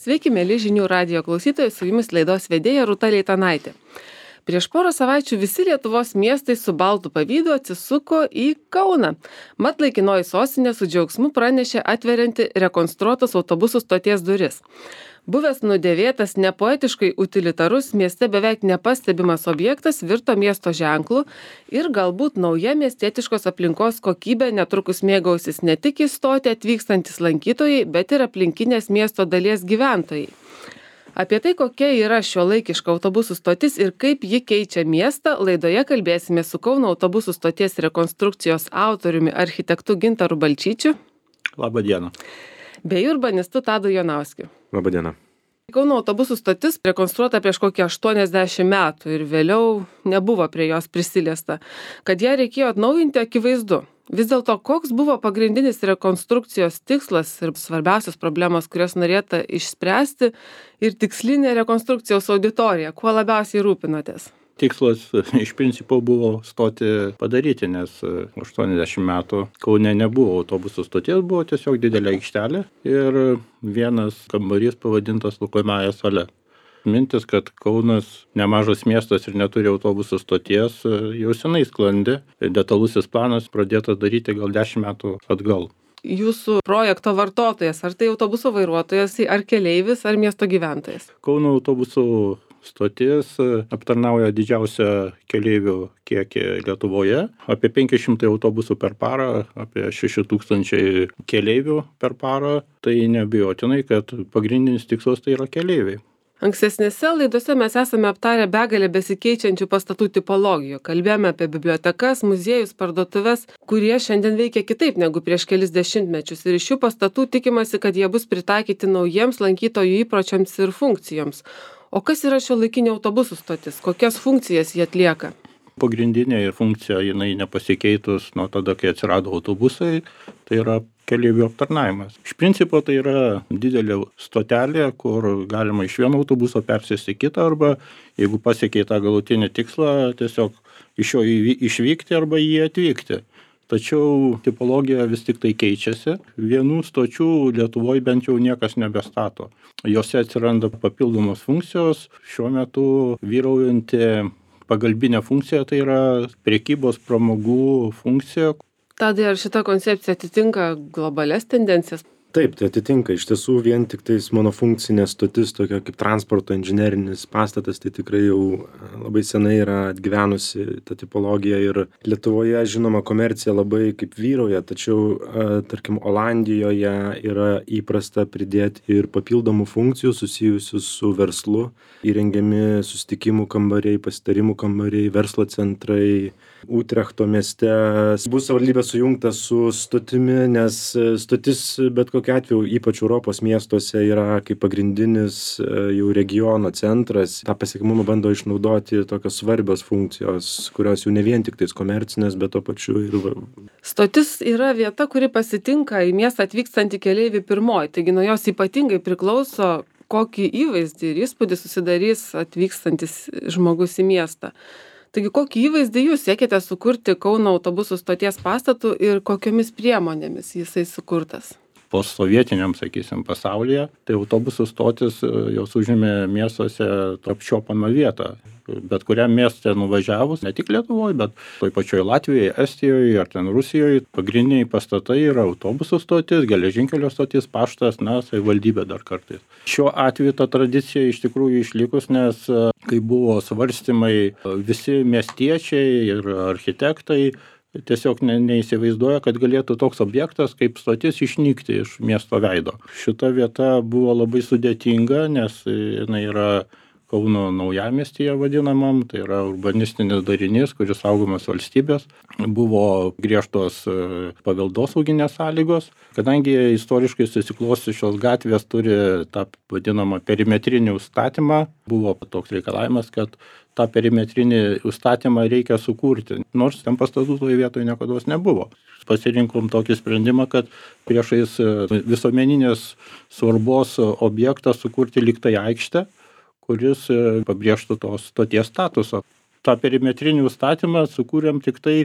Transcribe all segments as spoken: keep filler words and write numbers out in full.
Sveiki, mėly žinių radijo klausytojai, su jumis laidos vedėja Rūta Leitanaitė. Prieš porą savaičių visi Lietuvos miestai su baltu pavydu atsisuko į Kauną. Mat laikinoji sostinė su džiaugsmu pranešė atverianti rekonstruotos autobusų stoties duris. Buvęs nudėvėtas nepoetiškai utilitarus mieste beveik nepastebimas objektas virto miesto ženklu ir galbūt nauja miestietiškos aplinkos kokybė netrukus mėgausis ne tik į stotį atvykstantis lankytojai, bet ir aplinkinės miesto dalies gyventojai. Apie tai, kokia yra šiuolaikiška autobusų stotis ir kaip ji keičia miestą, laidoje kalbėsime su Kauno autobusų stoties rekonstrukcijos autoriumi architektu Gintaru Balčyčiu. Labą dieną. Bei urbanistu Tadu Jonauskiu. Labą dieną. Kauno autobusų stotis rekonstruota prieš kokį aštuoniasdešimt metų ir vėliau nebuvo prie jos prisiliesta. Kad ją reikėjo atnaujinti, akivaizdu. Vis dėlto, koks buvo pagrindinis rekonstrukcijos tikslas ir svarbiausios problemos, kurias norėta išspręsti ir tikslinė rekonstrukcijos auditorija, kuo labiausiai rūpinotės? Tikslas iš principo buvo stoti padaryti, nes aštuoniasdešimt metų Kaune nebuvo autobusų stoties, buvo tiesiog didelė aikštelė ir vienas kambarys pavadintas Lukomąja sale. Mintis, kad Kaunas nemažas miestas ir neturi autobusų stoties, jau senai sklandė. Detalusis planas pradėtas daryti gal dešimt metų atgal. Jūsų projekto vartotojas, ar tai autobuso vairuotojas, ar keleivis, ar miesto gyventojas? Kauno autobusų stotis aptarnauja didžiausią keleivių kiekį Lietuvoje. Apie penki šimtai autobusų per parą, apie šeši tūkstančiai keleivių per parą. Tai neabejotinai, kad pagrindinis tikslas tai yra keleiviai. Ankstesnėse laidose mes esame aptarę begalę besikeičiančių pastatų tipologijų. Kalbėjome apie bibliotekas, muziejus, parduotuves, kurie šiandien veikia kitaip negu prieš kelis dešimtmečius. Ir iš šių pastatų tikimasi, kad jie bus pritaikyti naujiems lankytojų įpročiams ir funkcijoms. O kas yra šiuolaikinė autobusų stotis? Kokias funkcijas jie atlieka? Pagrindinė funkcija, jinai nepasikeitus nuo tada, kai atsirado autobusai, tai yra keleivių aptarnavimas. Iš principo tai yra didelė stotelė, kur galima iš vieno autobuso persėsti kitą arba, jeigu pasiekė tą galutinį tikslą, tiesiog iš jo išvykti arba į jį atvykti. Tačiau tipologija vis tik tai keičiasi. Vienų stočių Lietuvoje bent jau niekas nebestato. Jose atsiranda papildomos funkcijos. Šiuo metu vyraujanti pagalbinė funkcija tai yra prekybos pramogų funkcija. Tadai, ar šita koncepcija atitinka globalias tendencijas? Taip, tai atitinka. Iš tiesų vien tik tais monofunkcinė stotis, tokia kaip transporto inžinerinis pastatas, tai tikrai jau labai senai yra atgyvenusi ta tipologija ir Lietuvoje, žinoma, komercija labai kaip vyrauja, tačiau, tarkim, Olandijoje yra įprasta pridėti ir papildomų funkcijų susijusių su verslu. Įrengiami susitikimų kambariai, pasitarimų kambariai, verslo centrai. Utrechto mieste bus savivaldybė sujungta su stotimi, nes stotis bet kokiu atveju, ypač Europos miestuose, yra kaip pagrindinis jau regiono centras. Ta pasiekiamumą bando išnaudoti tokios svarbios funkcijos, kurios jau ne vien tik tais komercinės, bet to pačiu ir... Stotis yra vieta, kuri pasitinka į miestą atvykstantį keleivį pirmoji, taigi nuo jos ypatingai priklauso, kokį įvaizdį ir įspūdį susidarys atvykstantis žmogus į miestą. Taigi, kokį įvaizdį jūs siekite sukurti Kauno autobusų stoties pastatu ir kokiomis priemonėmis jisai sukurtas? Postsovietiniam, sakysim, pasaulyje, tai autobusų stotis jos užėmė miestuose apčiuopamą vietą. Bet kuriam mieste nuvažiavus, ne tik Lietuvoje, bet toj pačioj Latvijoje, Estijoje ar ten Rusijoje, pagrindiniai pastatai yra autobusų stotis, geležinkelio stotis, paštas, na, savivaldybė dar kartais. Šiuo atveju ta tradicija iš tikrųjų išlikus, nes kai buvo svarstymai, visi miestiečiai ir architektai tiesiog ne, neįsivaizduoja, kad galėtų toks objektas kaip stotis išnykti iš miesto veido. Šita vieta buvo labai sudėtinga, nes jinai yra Kauno naujamiestyje vadinamam, tai yra urbanistinis darinys, kuris saugomas valstybės. Buvo griežtos paveldosauginės sąlygos, kadangi istoriškai susiklosti šios gatvės turi tą vadinamą perimetrinį užstatymą, buvo toks reikalavimas, kad tą perimetrinį užstatymą reikia sukurti, nors ten pastatų toje vietoje niekados nebuvo. Pasirinkom tokį sprendimą, kad priešais visuomeninės svarbos objektą sukurti lygtai aikštę, kuris pabrėžtų tos stoties statusą. tą perimetrinį užstatymą sukūrėm tik tai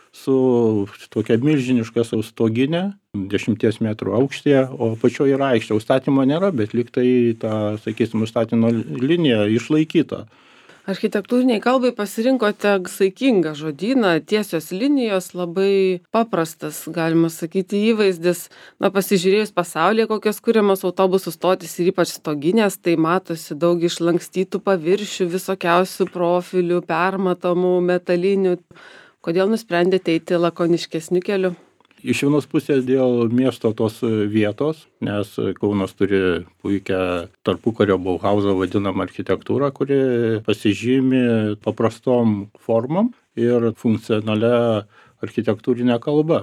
su tokia milžiniška stoginė, dešimties metrų aukštyje, o apačioje yra aikštė. Užstatymo nėra, bet lyg tai ta, sakysim, užstatymo linija išlaikyta. Architektūriniai kalbai pasirinkote saikingą žodyną, tiesios linijos, labai paprastas, galima sakyti, įvaizdis. Na, pasižiūrėjus pasaulyje, kokios kuriamos autobusų stotis ir ypač stoginės, tai matosi daug išlankstytų paviršių, visokiausių profilių, permatomų, metalinių. Kodėl nusprendėte eiti lakoniškesniu keliu? Iš vienos pusės dėl miesto tos vietos, nes Kaunas turi puikią tarpukario Bauhauso vadinamą architektūrą, kuri pasižymi paprastom formom ir funkcionalia architektūrinė kalba.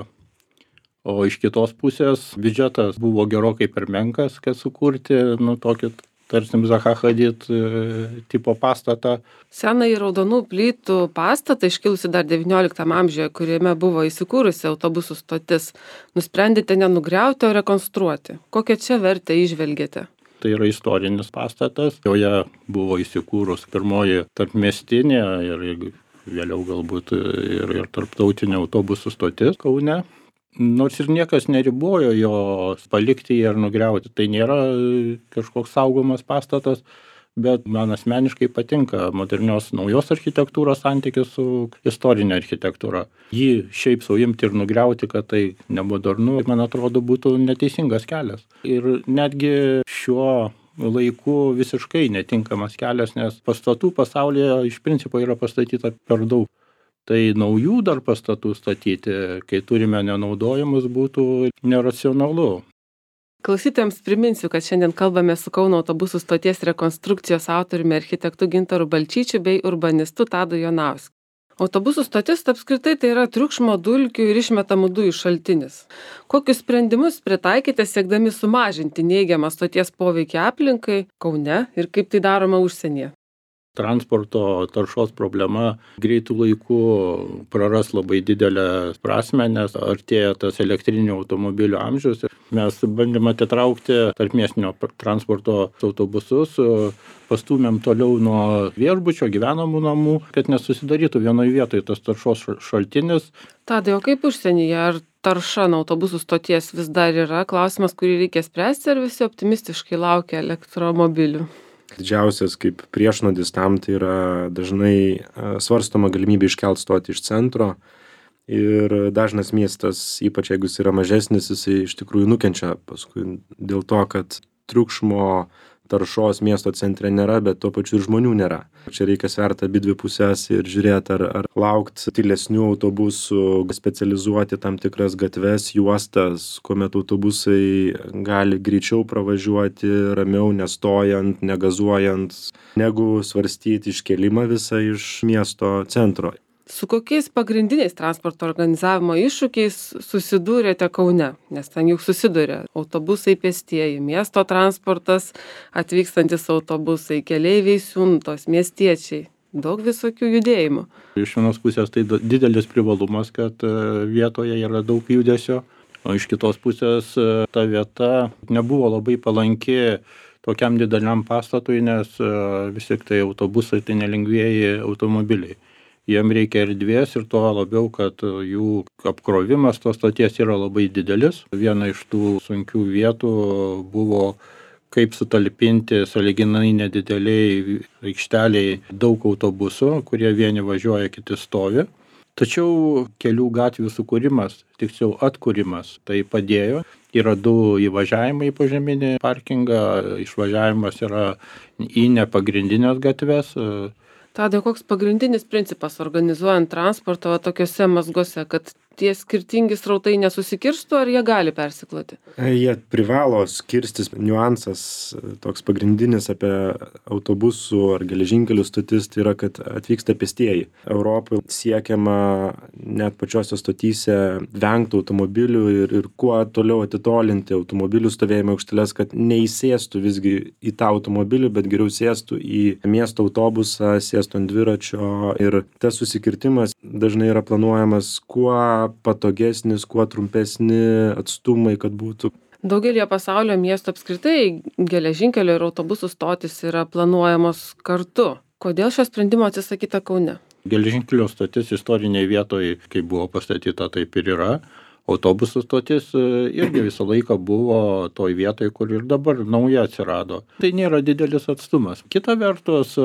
O iš kitos pusės biudžetas buvo gerokai per menkas, kad sukurti nu, tokį tarsim Zaha Hadid tipo pastatą. Senąjį raudonų plytų pastatą, iškilusi dar devynioliktam amžiuje, kuriame buvo įsikūrusi autobusų stotis, nusprendėte nenugriauti, o rekonstruoti. Kokią čia vertę įžvelgėte? Tai yra istorinis pastatas. Joje buvo įsikūrus pirmoji tarpmiestinė ir vėliau galbūt ir, ir tarptautinė autobusų stotis Kaune. Nors ir niekas neribojo jo palikti ir nugriauti. Tai nėra kažkoks saugomas pastatas, bet man asmeniškai patinka modernios naujos architektūros santykis su istorinė architektūra. Jį šiaip suimti ir nugriauti, kad tai nemodernu, man atrodo, būtų neteisingas kelias. Ir netgi šiuo laiku visiškai netinkamas kelias, nes pastatų pasaulyje iš principo yra pastatyta per daug. Tai naujų dar pastatų statyti, kai turime nenaudojimus, būtų neracionalu. Klausytojams priminsiu, kad šiandien kalbame su Kauno autobusų stoties rekonstrukcijos autoriumi architektu Gintaru Balčyčiu bei urbanistu Tadu Jonauskiu. Autobusų stotis apskritai tai yra triukšmo, dulkių ir išmetamų dujų šaltinis. Kokius sprendimus pritaikėte siekdami sumažinti neigiamą stoties poveikį aplinkai Kaune ir kaip tai daroma užsienyje? Transporto taršos problema greitų laikų praras labai didelę prasmę, nes artėja tas elektrinių automobilių amžius. Mes bandėme atitraukti tarpmiestinio transporto autobusus, pastūmėm toliau nuo viešbučio, gyvenamų namų, kad nesusidarytų vienoje vietoje tas taršos šaltinis. Tadai, o kaip užsienyje? Ar tarša nuo autobusų stoties vis dar yra klausimas, kurį reikia spręsti, ar visi optimistiškai laukia elektromobilių? Didžiausias kaip priešnodis tam tai yra dažnai svarstoma galimybė iškelt stotį iš centro ir dažnas miestas, ypač jeigu jis yra mažesnis, jisai iš tikrųjų nukenčia paskui dėl to, kad triukšmo taršos miesto centre nėra, bet tuo pačiu ir žmonių nėra. Čia reikia sverti abi dvi pusės ir žiūrėti, ar, ar laukti tylesnių autobusų, specializuoti tam tikras gatves, juostas, kuomet autobusai gali greičiau pravažiuoti, ramiau, nestojant, negazuojant, negu svarstyti iškėlimą visą iš miesto centro. Su kokiais pagrindiniais transporto organizavimo iššūkiais susidūrėte Kaune? Nes ten juk susiduria autobusai, pėstieji, miesto transportas, atvykstantis autobusai, keleiviai, siuntos, miestiečiai. Daug visokių judėjimų. Iš vienos pusės tai didelis privalumas, kad vietoje yra daug judesio, o iš kitos pusės ta vieta nebuvo labai palanki tokiam dideliam pastatui, nes vis tik tai autobusai tai nelengvieji automobiliai. Jiem reikia erdvės ir to labiau, kad jų apkrovimas tos stoties yra labai didelis. Viena iš tų sunkių vietų buvo, kaip sutalpinti sąlyginai nedideliai aikšteliai daug autobusų, kurie vieni važiuoja, kiti stovi. Tačiau kelių gatvių sukūrimas, tiksliau atkūrimas, tai padėjo. Yra du įvažiavimai į požeminį parkingą, išvažiavimas yra į nepagrindinės gatves. Tadai, koks pagrindinis principas organizuojant transportą tokiuose mazguose, kad tie skirtingi srautai nesusikirstų, ar jie gali persikloti? Jie privalo skirstis. Niuansas toks pagrindinis apie autobusų ar geležinkelių stotis, tai yra, kad atvyksta pėstieji. Europoje siekiama net pačiose stotyse vengti automobilių ir, ir kuo toliau atitolinti automobilių stovėjimo aikšteles, kad neįsėstų visgi į tą automobilį, bet geriau sėstų į miesto autobusą, sėstų ant dviračio. Ir tas susikirtimas dažnai yra planuojamas kuo patogesnis, kuo trumpesni atstumai, kad būtų. Daugelį pasaulio miestų apskritai geležinkelio ir autobusų stotis yra planuojamos kartu. Kodėl šio sprendimo atsisakyta Kaune? Geležinkelio stotis istorinėje vietoje, kaip buvo pastatyta, taip ir yra. Autobusų stotis irgi visą laiką buvo toj vietoj, kur ir dabar nauja atsirado. Tai nėra didelis atstumas. Kita vertus,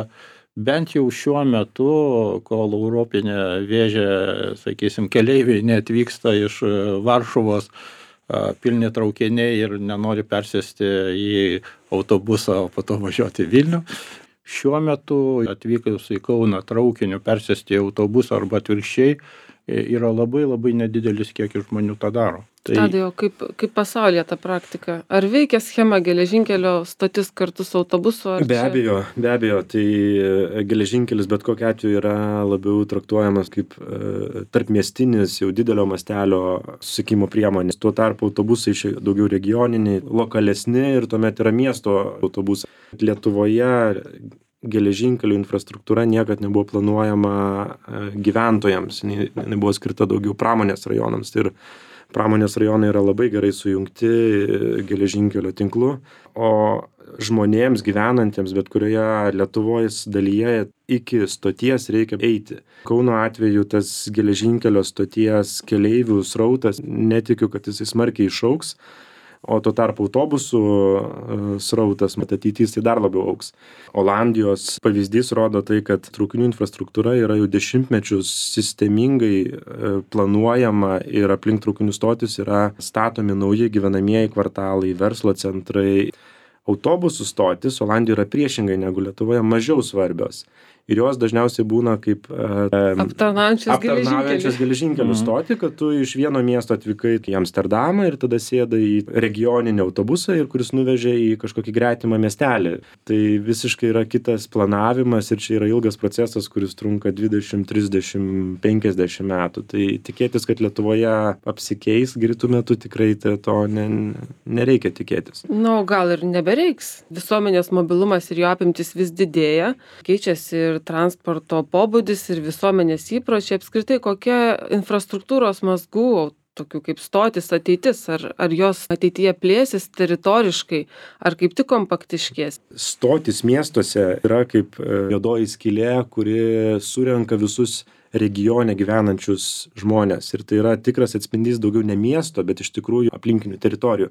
bent jau šiuo metu, kol europinė vėžė, sakysim, keleiviai neatvyksta iš Varšuvos pilni traukiniai ir nenori persėsti į autobusą, o po to važiuoti į Vilnių. Šiuo metu atvykus į Kauną traukiniu persėsti į autobusą arba atvirkščiai yra labai labai nedidelis kiekis žmonių tą daro. Tai... Tadai, o kaip, kaip pasaulyje ta praktika? Ar veikia schema geležinkelio stotis kartu su autobusu? Be abejo, be abejo, tai geležinkelis bet kokiu atveju yra labiau traktuojamas kaip e, tarpmiestinis, jau didelio mastelio susisiekimo priemonės. Tuo tarpu autobusai daugiau regioniniai, lokalesni ir tuomet yra miesto autobusai. Lietuvoje geležinkelių infrastruktūra niekad nebuvo planuojama gyventojams, jinai buvo skirta daugiau pramonės rajonams. Ir pramonės rajonai yra labai gerai sujungti geležinkelio tinklu, o žmonėms gyvenantiems bet kurioje Lietuvos dalyje iki stoties reikia eiti. Kauno atveju tas geležinkelio stoties keleivių srautas, netikiu, kad jis smarkiai išaugs, o tuo tarpu autobusų srautas, mat ateitis, tai dar labiau augs. Olandijos pavyzdys rodo tai, kad traukinių infrastruktūra yra jau dešimtmečius sistemingai planuojama ir aplink traukinių stotis yra statomi nauji gyvenamieji kvartalai, verslo centrai. Autobusų stotis Olandijoje yra priešingai negu Lietuvoje mažiau svarbios. Ir jos dažniausiai būna kaip aptarnaujančios geležinkelių stotį, kad tu iš vieno miesto atvykai į Amsterdamą ir tada sėdai į regioninį autobusą, ir kuris nuvežė į kažkokį gretimą miestelį. Tai visiškai yra kitas planavimas ir čia yra ilgas procesas, kuris trunka dvidešimt, trisdešimt, penkiasdešimt metų. Tai tikėtis, kad Lietuvoje apsikeis greitu metu, tikrai to ne, nereikia tikėtis. Na, gal ir nebereiks. Visuomenės mobilumas ir jo apimtis vis didėja, keičiasi ir transporto pobūdis ir visuomenės įpročiai, apskritai kokia infrastruktūros mazgų, tokių kaip stotis ateitis, ar, ar jos ateityje plėsis teritoriškai, ar kaip tik kompaktiškės? Stotis miestuose yra kaip juodoji skylė, kuri surenka visus regione gyvenančius žmonės. Ir tai yra tikras atspindys daugiau ne miesto, bet iš tikrųjų aplinkinių teritorijų.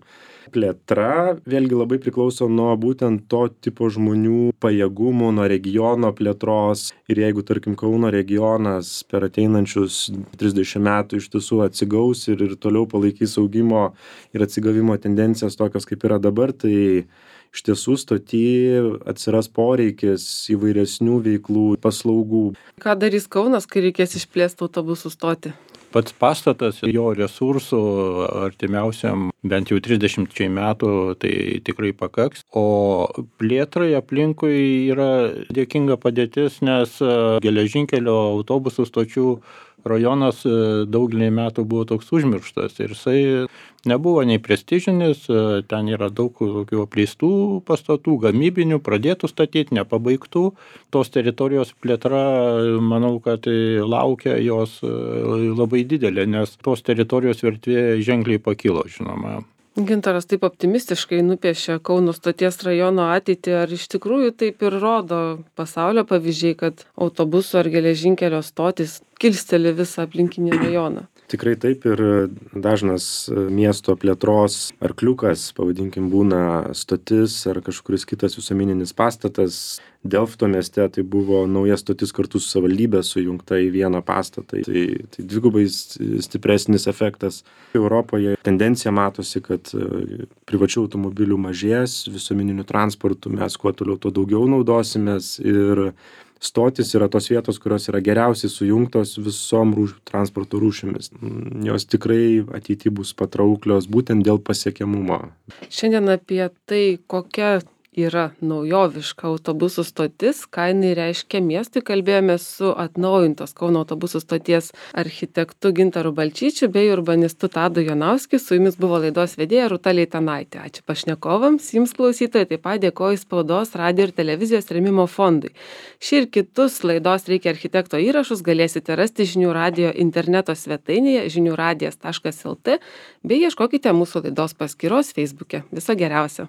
Plėtra vėlgi labai priklauso nuo būtent to tipo žmonių pajėgumų, nuo regiono plėtros. Ir jeigu, tarkim, Kauno regionas per ateinančius trisdešimt metų iš tiesų atsigaus ir, ir toliau palaikys augimo ir atsigavimo tendencijas tokios, kaip yra dabar, tai iš tiesų stoty atsiras poreikis įvairesnių veiklų, paslaugų. Ką darys Kaunas, kai reikės išplėsti autobusų stotį? Pats pastatas, jo resursų artimiausiam bent jau trisdešimčiai metų tai tikrai pakaks. O plėtrai aplinkui yra dėkinga padėtis, nes geležinkelio autobusų stočių rajonas daugelį metų buvo toks užmirštas ir jisai nebuvo nei prestižinis, ten yra daug tokių apleistų pastatų, gamybinių, pradėtų statyti, nepabaigtų. Tos teritorijos plėtra, manau, kad laukia jos labai didelė, nes tos teritorijos vertė ženkliai pakilo, žinoma. Gintaras taip optimistiškai nupiešė Kauno stoties rajono ateitį, ar iš tikrųjų taip ir rodo pasaulio pavyzdžiai, kad autobusų ar geležinkelio stotis kilsteli visą aplinkinį rajoną? Tikrai taip, ir dažnas miesto plėtros arkliukas, pavadinkim, būna stotis ar kažkuris kitas visuomeninis pastatas. Delfto mieste tai buvo nauja stotis kartu su savivaldybė sujungta į vieną pastatą. Tai, tai dvigubai stipresnis efektas. Europoje tendencija matosi, kad privačių automobilių mažės, visuomeniniu transportu mes kuo toliau to daugiau naudosimės, ir stotis yra tos vietos, kurios yra geriausiai sujungtos visom rūš, transporto rūšimis. Jos tikrai ateityje bus patrauklios būtent dėl pasiekiamumo. Šiandien apie tai, kokia yra naujoviška autobusų stotis, ką jinai reiškia miestui, kalbėjome su atnaujintos Kauno autobusų stoties architektu Gintaru Balčyčiu bei urbanistu Tadu Jonauskiu. Su jumis buvo laidos vedėja Rūta Leitanaitė. Ačiū pašnekovams, jums klausytojai, taip pat dėkoju Spaudos, radijo ir televizijos rėmimo fondui. Šį ir kitus laidos Reikia architekto įrašus galėsite rasti Žinių radijo interneto svetainėje žinių radijas taškas lt bei ieškokite mūsų laidos paskyros Feisbuke. Viso geriausio.